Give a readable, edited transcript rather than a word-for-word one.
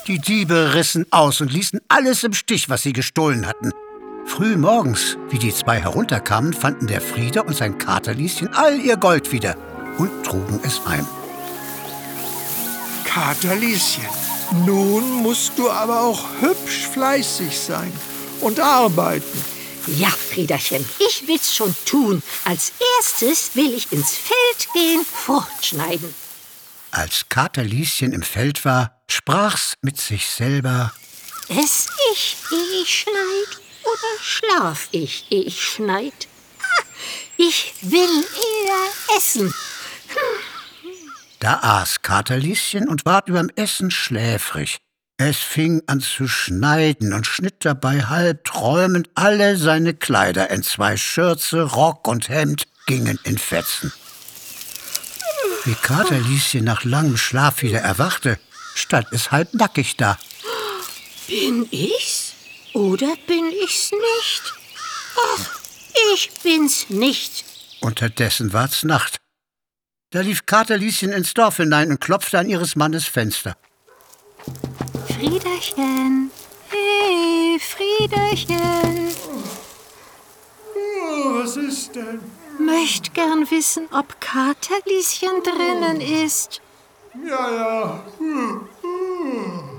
Die Diebe rissen aus und ließen alles im Stich, was sie gestohlen hatten. Früh morgens, wie die zwei herunterkamen, fanden der Frieder und sein Katerlieschen all ihr Gold wieder und trugen es heim. Katerlieschen, nun musst du aber auch hübsch fleißig sein und arbeiten. Ja, Friederchen, ich will's schon tun. Als erstes will ich ins Feld gehen, Frucht schneiden. Als Katerlieschen im Feld war, sprach's mit sich selber: Ess ich, ehe ich schneid, oder schlaf ich, ehe ich schneid? Ich will eher essen. Da aß Katerlieschen und ward überm Essen schläfrig. Es fing an zu schneiden und schnitt dabei halb träumend alle seine Kleider entzwei. Schürze, Rock und Hemd gingen in Fetzen. Wie Katerlieschen nach langem Schlaf wieder erwachte, stand es halbnackig da. Bin ich's oder bin ich's nicht? Ach, ich bin's nicht. Unterdessen ward's Nacht. Da lief Katerlieschen ins Dorf hinein und klopfte an ihres Mannes Fenster. Friederchen, hey, Friederchen. Was ist denn? Möcht gern wissen, ob Katerlieschen drinnen ist. Ja.